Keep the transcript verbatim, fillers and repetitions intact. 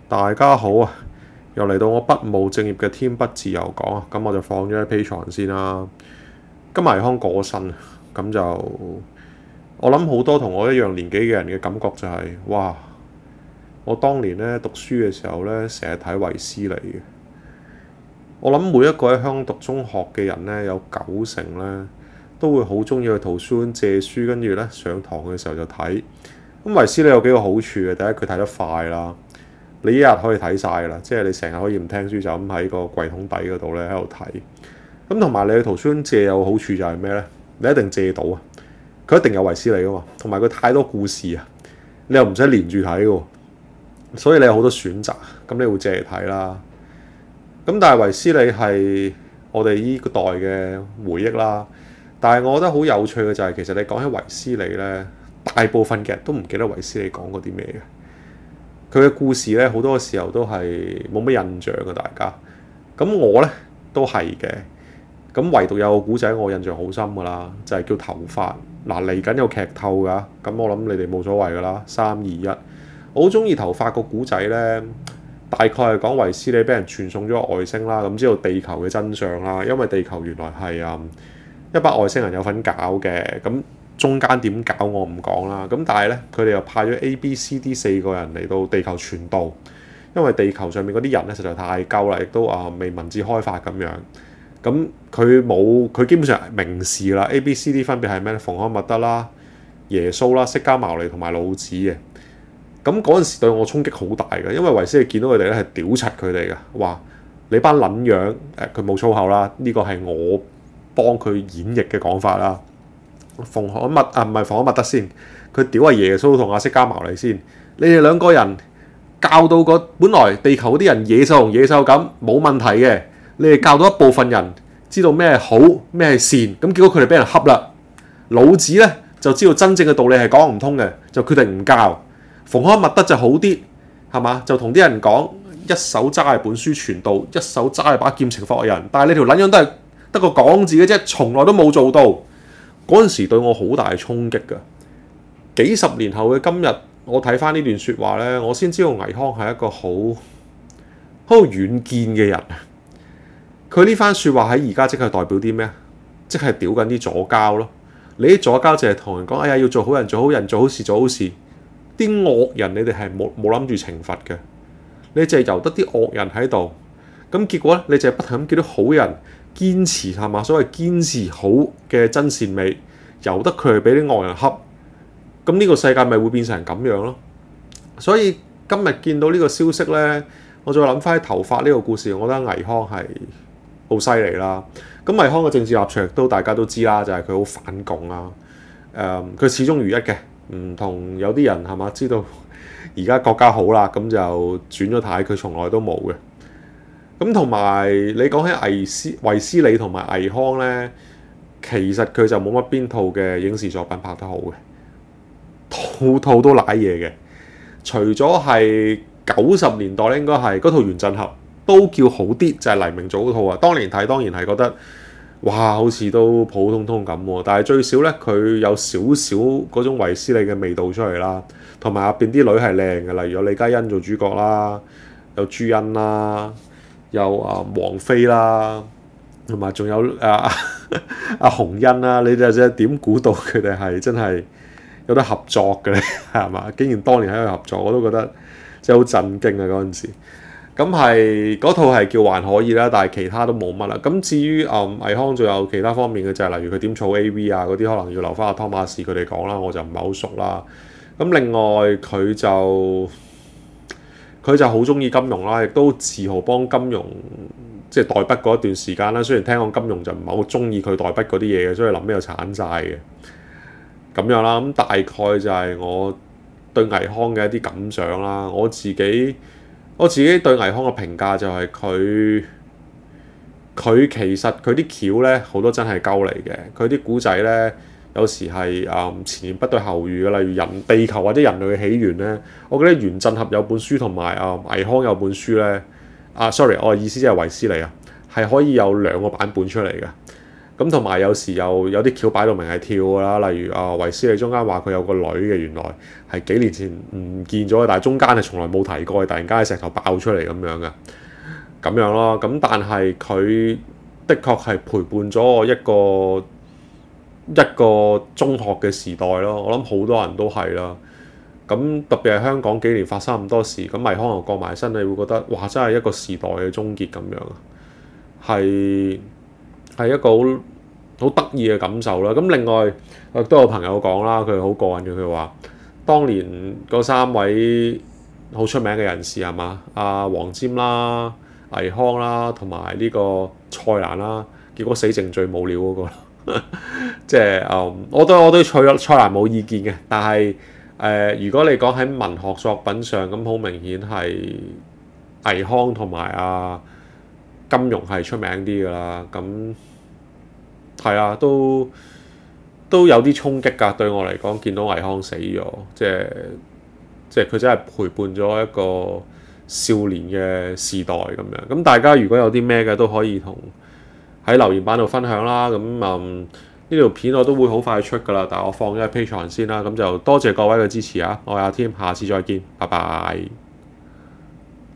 大家好啊！又嚟到我不務正業嘅天不自由講啊，咁我就放咗喺 Patreon 先啦。今日倪匡過身，咁就我諗好多同我一樣年紀嘅人嘅感覺就係、是，哇！我當年咧讀書嘅時候咧，成日睇衛斯理嘅。我諗每一個喺香港讀中學嘅人咧，有九成咧都會好中意去圖書館借書，跟住咧上堂嘅時候就睇。咁衛斯理有幾個好處嘅，第一佢睇得快啦。你一日可以睇晒㗎啦，即係你成日可以唔聽書就咁喺個櫃桶底嗰度咧喺度睇。咁同埋你去圖書館借有個好處就係咩咧？你一定借到啊！佢一定有衛斯理㗎嘛，同埋佢太多故事啊，你又唔使連住睇㗎，所以你有好多選擇。咁你會借嚟睇啦。咁但係衛斯理係我哋呢個代嘅回憶啦。但係我覺得好有趣嘅就係、是、其實你講起衛斯理咧，大部分嘅人都唔記得衛斯理講過啲咩嘅。佢嘅故事咧，好多時候都係冇乜印象嘅，大家。咁我咧都係嘅。咁唯獨有個古仔我印象好深㗎啦，就係、是、叫頭髮。嗱，嚟緊有劇透㗎，咁我諗你哋冇所謂㗎啦。三二一，我好中意頭髮個古仔咧，大概係講衛斯理俾人傳送咗外星啦，咁知道地球嘅真相啦。因為地球原來係啊、嗯、一班外星人有份搞嘅，咁。中間點搞我唔講啦，咁但係咧佢哋又派咗 A、B、C、D 四個人嚟到地球傳道，因為地球上面嗰啲人咧實在太鳩啦，亦都啊未文字開發咁樣，咁佢冇佢基本上明示啦。A、B、C、D 分別係咩咧？馮可默德啦、耶穌啦、釋迦牟尼同埋老子嘅。咁嗰陣時對我衝擊好大嘅，因為衛斯理見到佢哋咧係屌柒佢哋嘅，話你班撚樣誒，佢冇粗口啦，呢個係我幫佢演繹嘅講法啦。馮可默啊，唔係馮可默德先，佢屌阿耶穌同阿釋迦牟尼先。你哋兩個人教到個本來地球嗰啲人野獸同野獸咁冇問題嘅，你哋教到一部分人知道咩係好咩係善，咁結果佢哋俾人恰啦。老子咧就知道真正嘅道理係講唔通嘅，就決定唔教。馮可默德就好啲，係嘛？就同啲人講一手揸係本書傳道，一手揸係把劍懲罰人。但係你條撚樣都係得個講字嘅啫，從來都冇做到。嗰陣時對我好大衝擊㗎。幾十年後嘅今日，我睇翻呢段説話咧，我先知道倪匡係一個好好遠見嘅人。佢呢番説話喺而家即係代表啲咩？即係屌緊啲左膠咯。你啲左膠就係同人講：哎呀，要做好人，做好人，做好事，做好事。啲惡人你哋係冇冇諗住懲罰嘅，你淨係由得啲惡人喺度。咁結果咧，你就係不停咁見到好人。堅持係嘛？所謂堅持好嘅真善美，由得佢係俾啲惡人恰，咁呢個世界咪會變成咁樣咯。所以今日見到呢個消息咧，我再諗翻起頭髮呢個故事，我覺得倪匡係好犀利啦。咁倪匡嘅政治立場都大家都知啦，就係佢好反共啊。誒、嗯，佢始終如一嘅，唔同有啲人係嘛，知道而家國家好啦，咁就轉咗軚，佢從來都冇嘅。咁同埋你講起衛斯衛斯理同埋倪匡咧，其實佢就冇乜邊套嘅影視作品拍得好嘅，套套都賴嘢嘅。除咗係九十年代咧，應該係嗰套原振俠都叫好啲，就係、是、黎明做嗰套啊。當年睇當然係覺得哇，好似都普普通通咁喎。但係最少咧，佢有少少嗰種衛斯理嘅味道出嚟啦。同埋入邊啲女係靚嘅，例如有李嘉欣做主角啦，有朱茵啦。有啊王菲啦，同埋仲有啊阿洪欣啦，你哋真係點估到佢哋係真係有得合作嘅咧？係嘛？竟然當年喺度合作，我都覺得真係好震驚啊！嗰陣時，咁係嗰套係叫還可以啦，但係其他都冇乜啦。咁至於啊倪匡仲有其他方面嘅就係、是、例如佢點儲 A V 啊嗰啲，可能要留翻阿湯馬士佢哋講啦，我就唔係好熟啦。咁另外佢就。佢就好中意金融啦，亦都自豪幫金融即係代筆嗰一段時間啦。雖然聽講金融就唔係好中意佢代筆嗰啲嘢嘅，所以臨尾又鏟晒嘅咁樣啦。咁大概就係我對倪匡嘅一啲感想啦。我自己我自己對倪匡嘅評價就係佢佢其實佢啲橋咧好多真係鳩嚟嘅，佢啲古仔咧。有時係誒、嗯、前言不對後語嘅，例如人地球或者人類嘅起源咧，我記得原振俠有本書同埋誒倪匡有本書咧，啊 sorry 我嘅意思即係衛斯理啊，係可以有兩個版本出嚟嘅。 咁同埋有時又有啲橋擺到明係跳㗎啦，例如啊維斯利中間話佢有個女嘅，原來係幾年前唔見咗，但係中間係從來冇提過，突然間喺石頭爆出嚟咁樣嘅，咁樣咯。咁但係佢的確係陪伴咗我一個一個中學嘅時代咯。我諗好多人都係啦。咁特別係香港幾年發生咁多事，咁倪匡又過埋身，你會覺得哇，真係一個時代嘅終結咁樣，係係一個好好得意嘅感受啦。咁另外亦都有朋友講啦，佢好過癮嘅，佢話當年嗰三位好出名嘅人士係嘛，阿黃霑啦、倪匡啦，同埋呢個蔡瀾啦，結果死剩最冇料嗰個即係誒，我對我對蔡蔡瀾冇意見嘅，但係誒、呃，如果你講喺文學作品上，咁好明顯係倪匡同埋阿金庸係出名啲㗎啦。咁係啊，都都有啲衝擊㗎。對我嚟講，見到倪匡死咗，即係即係佢真係陪伴咗一個少年嘅時代咁樣。咁大家如果有啲咩嘅都可以同喺留言板度分享啦。咁嗯呢條片我都會好快出㗎啦，但係我放咗喺 Patreon 先啦。咁就多謝各位嘅支持啊！我係阿添，下次再見，拜拜。